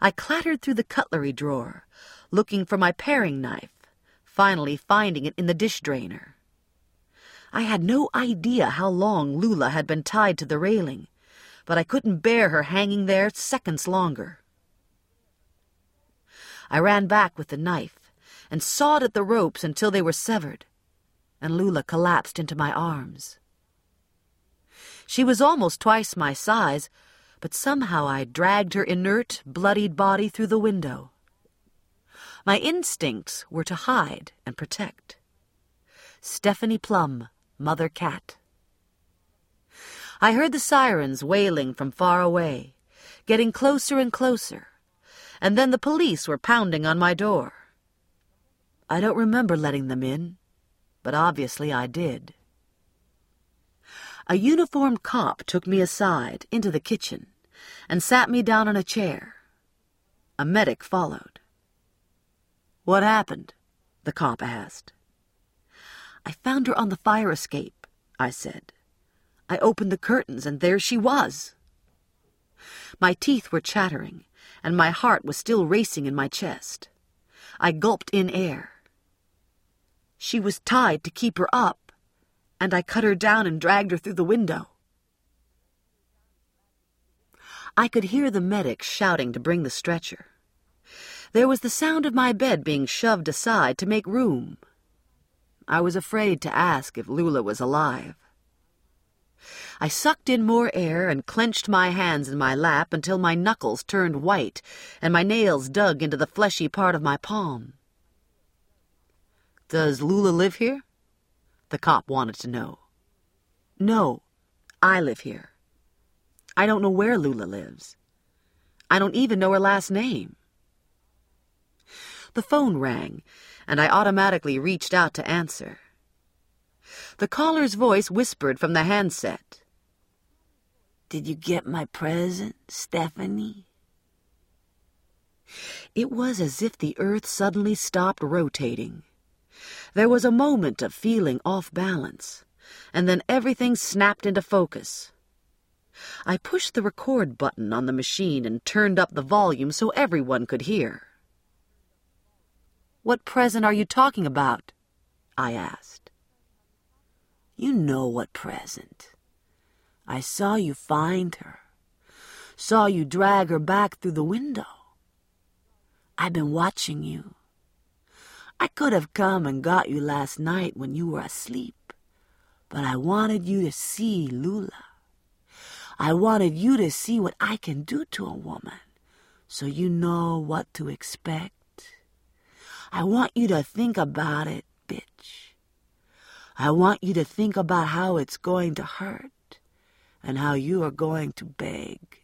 I clattered through the cutlery drawer, looking for my paring knife, finally finding it in the dish drainer. I had no idea how long Lula had been tied to the railing, but I couldn't bear her hanging there seconds longer. I ran back with the knife and sawed at the ropes until they were severed, and Lula collapsed into my arms. She was almost twice my size, but somehow I dragged her inert, bloodied body through the window. My instincts were to hide and protect. Stephanie Plum, Mother Cat. I heard the sirens wailing from far away, getting closer and closer, and then the police were pounding on my door. I don't remember letting them in, but obviously I did. A uniformed cop took me aside into the kitchen and sat me down on a chair. A medic followed. "What happened?" the cop asked. "I found her on the fire escape," I said. "I opened the curtains, and there she was." My teeth were chattering, and my heart was still racing in my chest. I gulped in air. "She was tied to keep her up, and I cut her down and dragged her through the window." I could hear the medic shouting to bring the stretcher. There was the sound of my bed being shoved aside to make room. I was afraid to ask if Lula was alive. I sucked in more air and clenched my hands in my lap until my knuckles turned white and my nails dug into the fleshy part of my palm. "Does Lula live here?" the cop wanted to know. "No, I live here. I don't know where Lula lives. I don't even know her last name." The phone rang, and I automatically reached out to answer. The caller's voice whispered from the handset. "Did you get my present, Stephanie?" It was as if the earth suddenly stopped rotating. There was a moment of feeling off balance, and then everything snapped into focus. I pushed the record button on the machine and turned up the volume so everyone could hear. "What present are you talking about?" I asked. "You know what present. I saw you find her. Saw you drag her back through the window. I've been watching you. I could have come and got you last night when you were asleep, but I wanted you to see Lula. I wanted you to see what I can do to a woman, so you know what to expect. I want you to think about it, bitch. I want you to think about how it's going to hurt and how you are going to beg.